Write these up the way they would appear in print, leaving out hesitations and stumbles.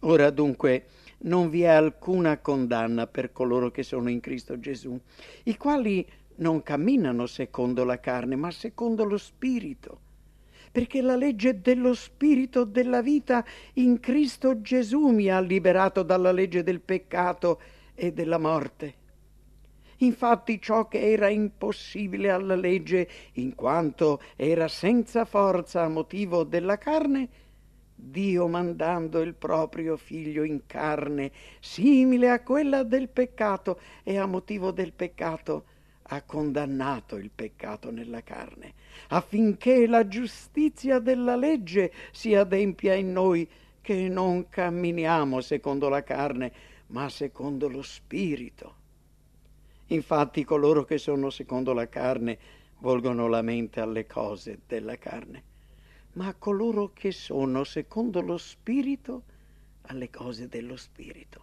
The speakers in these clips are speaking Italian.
Ora dunque non vi è alcuna condanna per coloro che sono in Cristo Gesù, i quali non camminano secondo la carne, ma secondo lo Spirito. Perché la legge dello Spirito della vita in Cristo Gesù mi ha liberato dalla legge del peccato e della morte. Infatti ciò che era impossibile alla legge, in quanto era senza forza a motivo della carne, Dio mandando il proprio figlio in carne, simile a quella del peccato e a motivo del peccato, ha condannato il peccato nella carne, affinché la giustizia della legge si adempia in noi, che non camminiamo secondo la carne, ma secondo lo Spirito. Infatti coloro che sono secondo la carne volgono la mente alle cose della carne, ma coloro che sono secondo lo Spirito alle cose dello Spirito.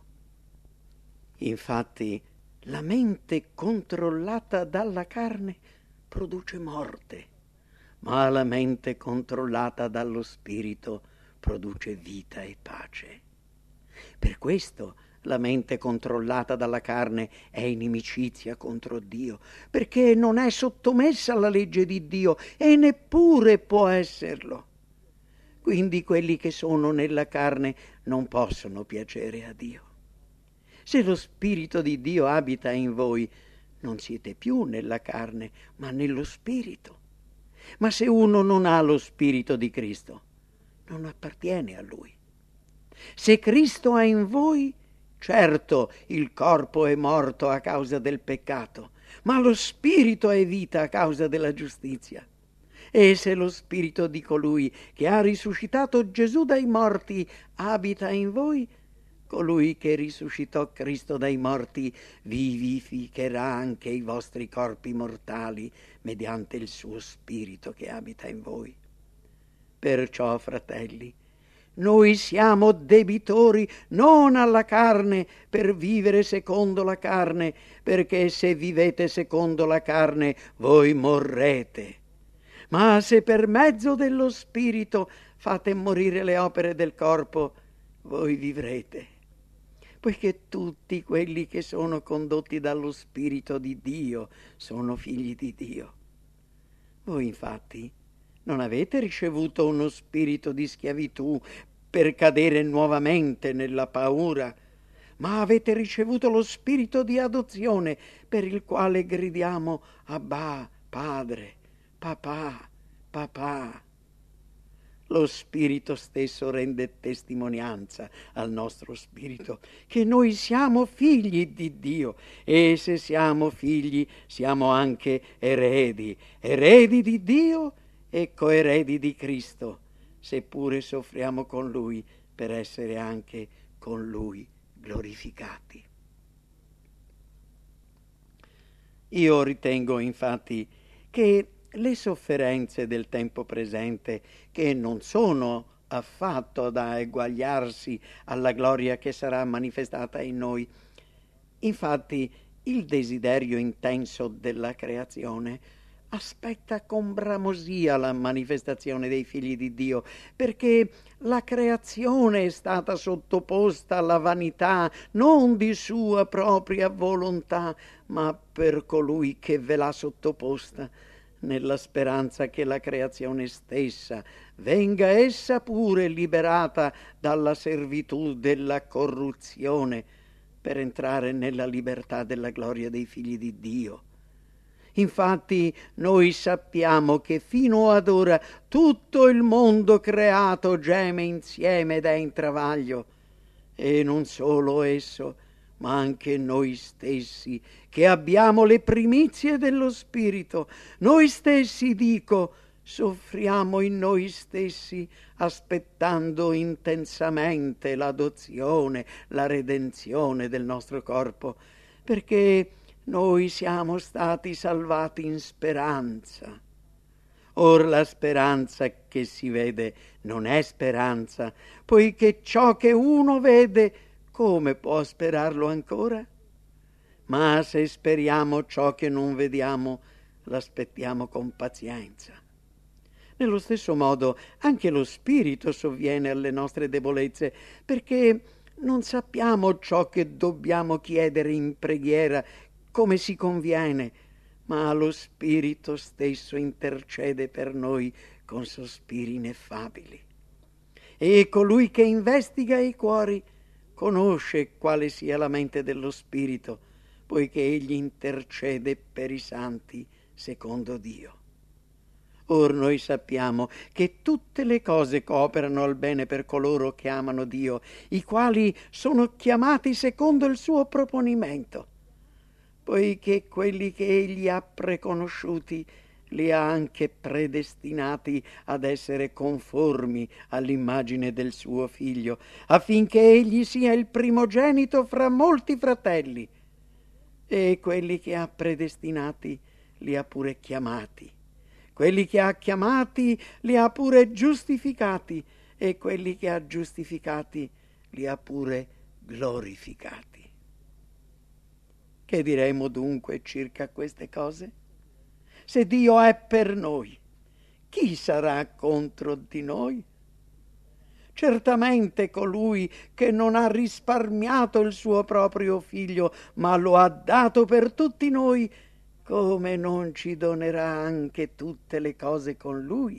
Infatti la mente controllata dalla carne produce morte, ma la mente controllata dallo Spirito produce vita e pace. Per questo la mente controllata dalla carne è inimicizia contro Dio, perché non è sottomessa alla legge di Dio e neppure può esserlo. Quindi quelli che sono nella carne non possono piacere a Dio. Se lo Spirito di Dio abita in voi, non siete più nella carne, ma nello Spirito. Ma se uno non ha lo Spirito di Cristo, non appartiene a Lui. Se Cristo è in voi, certo il corpo è morto a causa del peccato, ma lo Spirito è vita a causa della giustizia. E se lo Spirito di colui che ha risuscitato Gesù dai morti abita in voi, colui che risuscitò Cristo dai morti vivificherà anche i vostri corpi mortali mediante il suo Spirito che abita in voi. Perciò, fratelli, noi siamo debitori non alla carne per vivere secondo la carne, perché se vivete secondo la carne voi morrete. Ma se per mezzo dello Spirito fate morire le opere del corpo, voi vivrete. Poiché tutti quelli che sono condotti dallo Spirito di Dio sono figli di Dio. Voi infatti non avete ricevuto uno spirito di schiavitù per cadere nuovamente nella paura, ma avete ricevuto lo spirito di adozione per il quale gridiamo Abbà, Padre, Papà, Papà. Lo Spirito stesso rende testimonianza al nostro spirito che noi siamo figli di Dio, e se siamo figli siamo anche eredi, eredi di Dio e coeredi di Cristo, seppure soffriamo con Lui per essere anche con Lui glorificati. Io ritengo infatti che le sofferenze del tempo presente, che non sono affatto da eguagliarsi alla gloria che sarà manifestata in noi, infatti il desiderio intenso della creazione aspetta con bramosia la manifestazione dei figli di Dio, perché la creazione è stata sottoposta alla vanità non di sua propria volontà, ma per colui che ve l'ha sottoposta, nella speranza che la creazione stessa venga essa pure liberata dalla servitù della corruzione per entrare nella libertà della gloria dei figli di Dio. Infatti noi sappiamo che fino ad ora tutto il mondo creato geme insieme ed è in travaglio, e non solo esso, ma anche noi stessi, che abbiamo le primizie dello Spirito, noi stessi, dico, soffriamo in noi stessi, aspettando intensamente l'adozione, la redenzione del nostro corpo, perché noi siamo stati salvati in speranza. Or la speranza che si vede non è speranza, poiché ciò che uno vede, come può sperarlo ancora? Ma se speriamo ciò che non vediamo, l'aspettiamo con pazienza. Nello stesso modo anche lo Spirito sovviene alle nostre debolezze, perché non sappiamo ciò che dobbiamo chiedere in preghiera come si conviene, ma lo Spirito stesso intercede per noi con sospiri ineffabili. E colui che investiga i cuori conosce quale sia la mente dello Spirito, poiché egli intercede per i santi secondo Dio. Or noi sappiamo che tutte le cose cooperano al bene per coloro che amano Dio, i quali sono chiamati secondo il suo proponimento, poiché quelli che egli ha preconosciuti li ha anche predestinati ad essere conformi all'immagine del suo figlio, affinché egli sia il primogenito fra molti fratelli. E quelli che ha predestinati li ha pure chiamati. Quelli che ha chiamati li ha pure giustificati, e quelli che ha giustificati li ha pure glorificati. Che diremo dunque circa queste cose? Se Dio è per noi, chi sarà contro di noi? Certamente colui che non ha risparmiato il suo proprio figlio, ma lo ha dato per tutti noi, come non ci donerà anche tutte le cose con lui?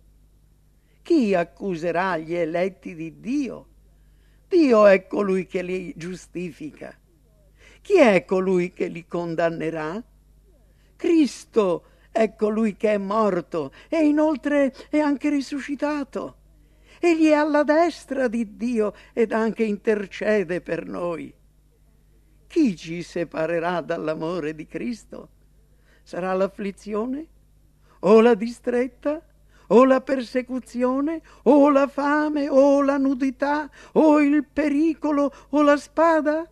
Chi accuserà gli eletti di Dio? Dio è colui che li giustifica. Chi è colui che li condannerà? Cristo è colui che è morto e inoltre è anche risuscitato. Egli è alla destra di Dio ed anche intercede per noi. Chi ci separerà dall'amore di Cristo? Sarà l'afflizione? O la distretta? O la persecuzione? O la fame? O la nudità? O il pericolo? O la spada?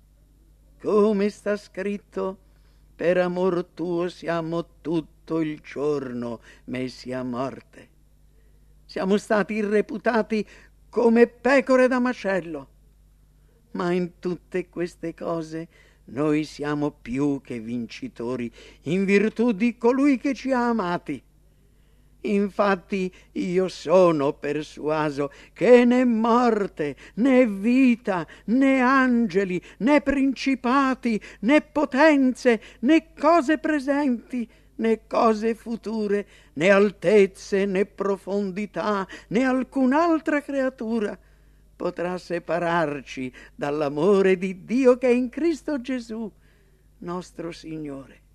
Come sta scritto, per amor tuo siamo tutto il giorno messi a morte. Siamo stati reputati come pecore da macello, ma in tutte queste cose noi siamo più che vincitori in virtù di colui che ci ha amati. Infatti io sono persuaso che né morte, né vita, né angeli, né principati, né potenze, né cose presenti, né cose future, né altezze, né profondità, né alcun'altra creatura potrà separarci dall'amore di Dio che è in Cristo Gesù, nostro Signore.